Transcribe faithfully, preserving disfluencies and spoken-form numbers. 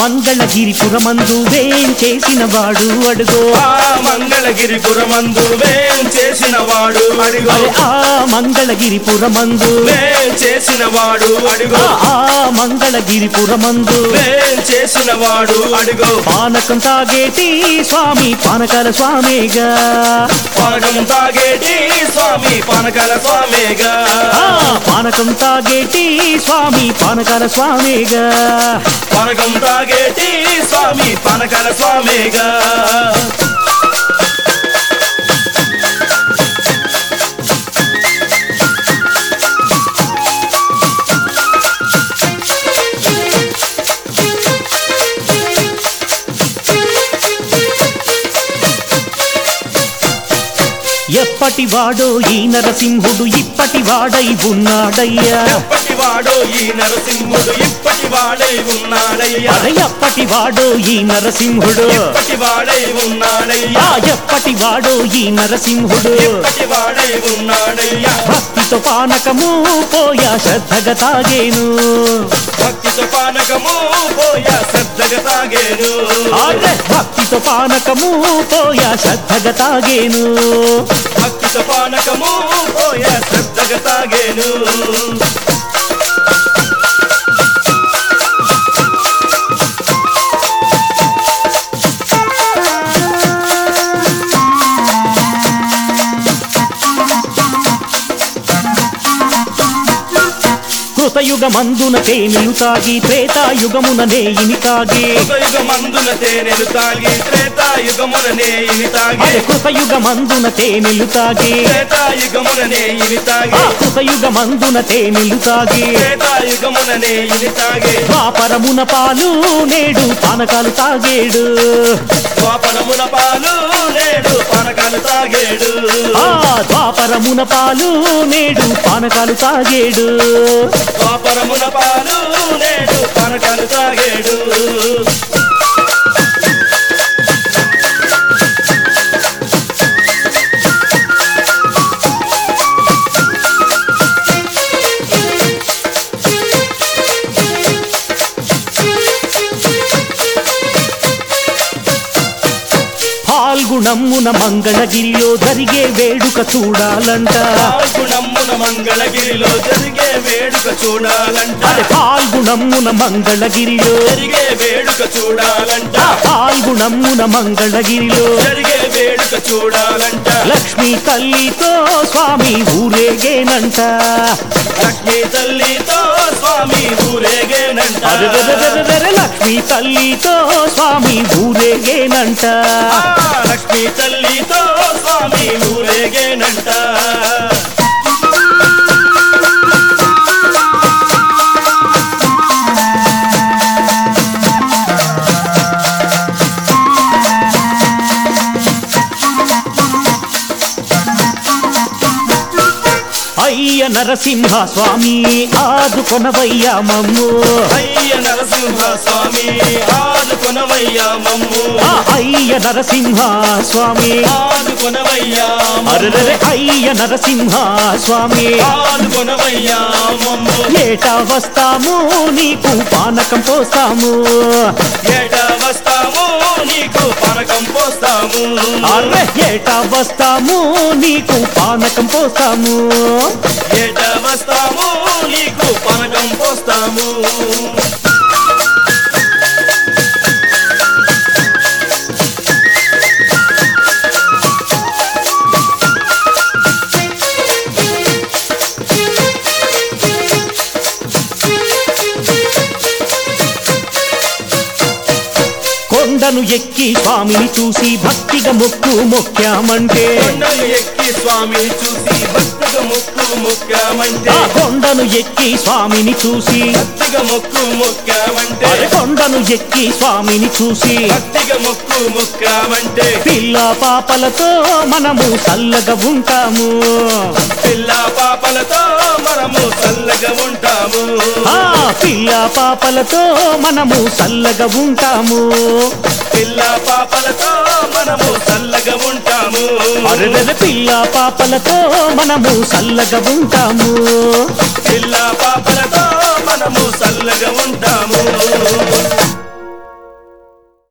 మంగళగిరిపురమందు వేంచేసిన వాడు అడుగో ఆ మంగళగిరిపురమందు వేంచేసిన వాడు అడుగో ఆ మంగళగిరిపురమందు వేంచేసిన వాడు అడుగో ఆ మంగళగిరిపురమందు వేంచేసిన వాడు అడుగో పానకం తాగేటి స్వామి పానకాల స్వామిగా పానకం తాగేటి స్వామి పానకాల స్వామిగా పానకం తాగేటి స్వామి పానకాల స్వామిగా పానకం తాగేటి స్వామి పానకాల స్వామిగా ఎప్పటి వాడో ఈ నరసింహుడు ఇప్పటి వాడై ఉన్నాడయ్యా ఎప్పటి వాడో ఈ నరసింహుడు ఇప్పటి వాడై ఉన్నాడయ్యా ఎప్పటి వాడో ఈ నరసింహుడు ఇప్పటి వాడై ఉన్నాడయ్యా ఎప్పటి వాడో ఈ నరసింహుడు ఇప్పటి వాడై ఉన్నాడయ్యా భక్తితో పానకము పోయా శ్రద్ధగా తాగేను భక్తితో పానకము పోయా శ్రద్ధగా తాగేను భక్తితో పానకము పోయా శ్రద్ధగా తాగేను భక్తితో పానకము పోయా శ్రద్ధగా తాగేను కృతయుగమందున తేనెలు తాగి త్రేతాయుగమున నేయిని తాగి కృతయుగమందున తేనెలు తాగి త్రేతాయుగమున నేయిని తాగి కృతయుగమందున తేనెలు తాగి త్రేతాయుగమున నేయిని తాగి కృతయుగమందున తేనెలు తాగి త్రేతాయుగమున నేయిని తాగి ద్వాపరమున పాలు నేడు పానకాలు తాగేడు ద్వాపరమున పాలు నేడు పానకాలు తాగేడు ద్వాపరమున పాలు నేడు పానకాలు తాగేడు ద్వాపరమున పాలు నేడు పానకాలు తాగేడు పాల్గుణమ్మున మంగళగిరిలో జరిగే వేడుక చూడాలంట పాల్గుణమ్మున మంగళగిరిలో జరిగే వేడుక చూడాలంట పాల్గుణమ్మున మంగళగిరిలో జరిగే వేడుక చూడాలంట పాల్గుణమ్మున మంగళగిరిలో జరిగే వేడుక చూడాలంట లక్ష్మీ తల్లితో స్వామి ఊరేగేనంట లక్ష్మీ తల్లితో స్వామి ఊరేగేనంట లక్ష్మీ తల్లితో స్వామి ఊరేగేనంట లక్ష్మీ తల్లితో స్వామి ఊరేగేనంట అయ్య నరసింహ స్వామి ఆదుకొనవయ్యా మమ్ము అయ్య నరసింహ స్వామి ఆదుకొనవయ్యా మమ్ము అయ్య నరసింహ స్వామి ఆదుకొనవయ్యా అరెరె అయ్య నరసింహ స్వామి ఆదుకొనవయ్యా మమ్ము ఏటా వస్తాము నీకు పానకం పోస్తాము ఏటా వస్తాము నీకు పానకం పోస్తాము అర్రె ఏటా వస్తాము నీకు పానకం పోస్తాము ఏటా వస్తాము నీకు పానకం పోస్తాము కొండను ఎక్కి స్వామిని చూసి భక్తిగా మొక్కు మొక్కామంటే కొండను ఎక్కి స్వామిని చూసి భక్తిగా మొక్కు మొక్కామంటే కొండను ఎక్కి స్వామిని చూసి భక్తిగా మొక్కు మొక్కామంటే కొండను ఎక్కి స్వామిని చూసి భక్తిగా మొక్కు మొక్కామంటే పిల్ల పాపలతో మనము చల్లగా ఉంటాము పిల్ల పాపలతో మనము చల్లగా ఉంటాము పిల్ల పాపలతో మనము చల్లగా ఉంటాము పిల్ల పాపలతో మనము చల్లగా ఉంటాము అరెరె పిల్ల పాపలతో మనము చల్లగా ఉంటాము పిల్ల పాపలతో మనము చల్లగా ఉంటాము